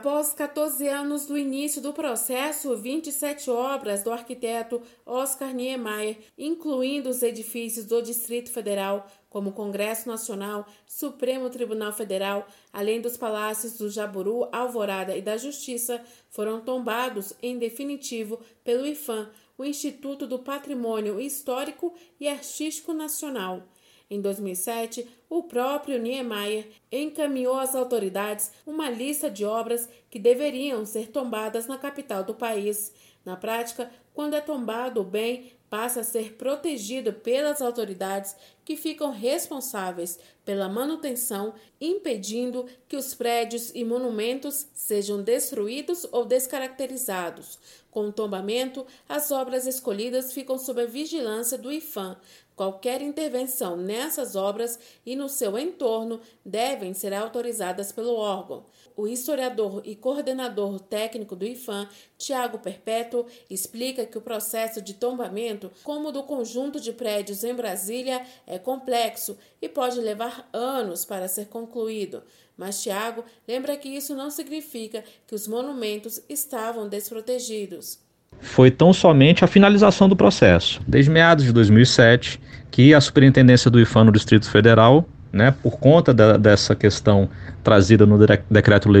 Após 14 anos do início do processo, 27 obras do arquiteto Oscar Niemeyer, incluindo os edifícios do Distrito Federal, como Congresso Nacional, Supremo Tribunal Federal, além dos palácios do Jaburu, Alvorada e da Justiça, foram tombados em definitivo pelo IPHAN, o Instituto do Patrimônio Histórico e Artístico Nacional. Em 2007, o próprio Niemeyer encaminhou às autoridades uma lista de obras que deveriam ser tombadas na capital do país. Na prática, quando é tombado o bem, passa a ser protegido pelas autoridades que ficam responsáveis pela manutenção, impedindo que os prédios e monumentos sejam destruídos ou descaracterizados. Com o tombamento, as obras escolhidas ficam sob a vigilância do IPHAN. Qualquer intervenção nessas obras e no seu entorno devem ser autorizadas pelo órgão. O historiador e coordenador técnico do IPHAN, Tiago Perpétuo, explica que o processo de tombamento, como o do conjunto de prédios em Brasília, é complexo e pode levar anos para ser concluído. Mas Tiago lembra que isso não significa que os monumentos estavam desprotegidos. Foi tão somente a finalização do processo, desde meados de 2007, que a Superintendência do IPHAN no Distrito Federal, por conta dessa questão trazida no Decreto-Lei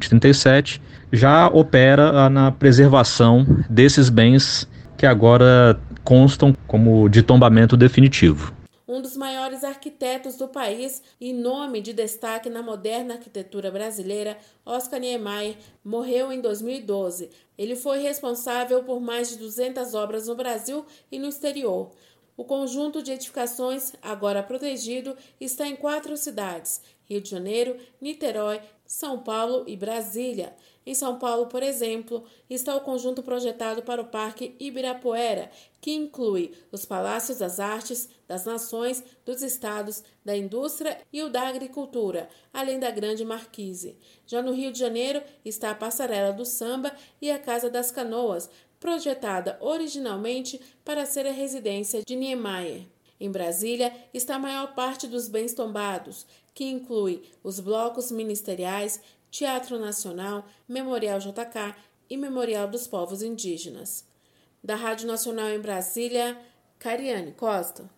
2537, já opera na preservação desses bens que agora constam como de tombamento definitivo. Um dos maiores arquitetos do país e nome de destaque na moderna arquitetura brasileira, Oscar Niemeyer, morreu em 2012. Ele foi responsável por mais de 200 obras no Brasil e no exterior. O conjunto de edificações, agora protegido, está em 4 cidades: Rio de Janeiro, Niterói, São Paulo e Brasília. Em São Paulo, por exemplo, está o conjunto projetado para o Parque Ibirapuera, que inclui os Palácios das Artes, das Nações, dos Estados, da Indústria e o da Agricultura, além da Grande Marquise. Já no Rio de Janeiro está a Passarela do Samba e a Casa das Canoas, projetada originalmente para ser a residência de Niemeyer. Em Brasília está a maior parte dos bens tombados, que inclui os blocos ministeriais, Teatro Nacional, Memorial JK e Memorial dos Povos Indígenas. Da Rádio Nacional em Brasília, Cariane Costa.